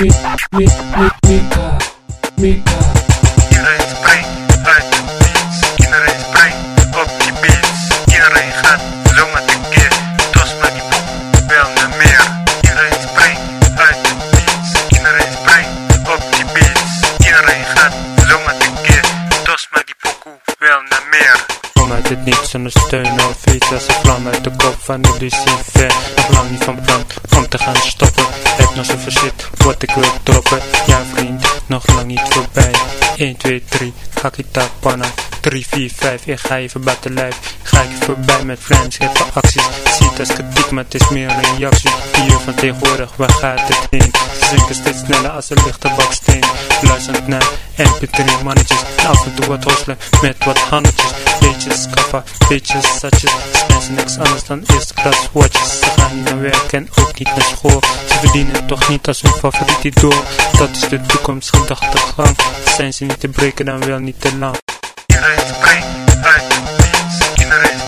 Mika. Iedereen springt uit de fiets, iedereen springt op je beats. Iedereen gaat zomaar tekeer, tos maar die pokoe wel naar meer. Iedereen springt uit de fiets, iedereen springt op je beats. Iedereen gaat zomaar tekeer, tos maar die pokoe wel naar meer. Kom uit het niets zonder steun of iets als een vlam uit de kop van de lucifer. Nog lang niet van plan om te gaan stoppen. Heb nog zoveel shit wat ik wil droppen. Ja vriend, nog lang niet voorbij. 1, 2, 3, hakita panna. 3, 4, 5, ik ga even buiten lijf. Ga ik voorbij met friends, heb acties. Ziet als kritiek, maar het is meer een reactie. Hier van tegenwoordig, waar gaat het heen? Ze zinken steeds sneller als een lichte baksteen. Luisterend naar MP3 mannetjes. En af en toe wat hosselen met wat handjes. Beetjes kaffa, beetjes satjes. Mensen niks anders dan eerste klas watches. Ze gaan niet naar werk en ook niet naar school. Ze verdienen het toch niet als hun favoriet idool. Dat is de toekomstgedachtegang. Zijn ze niet te breken, dan wel niet te lang. Iedereen springt uit de fiets, iedereen